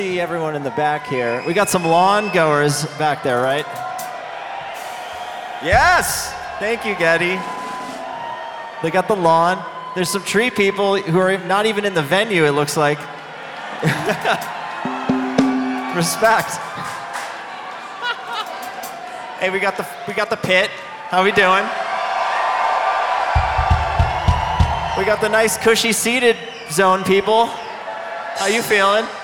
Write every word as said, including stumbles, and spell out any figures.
See everyone in the back here. We got some lawn goers back there, right? Yes! Thank you, Getty. They got the lawn. There's some tree people who are not even in the venue, it looks like. Respect. Hey, we got the we got the pit. How we doing? We got the nice cushy seated zone people. How you feeling?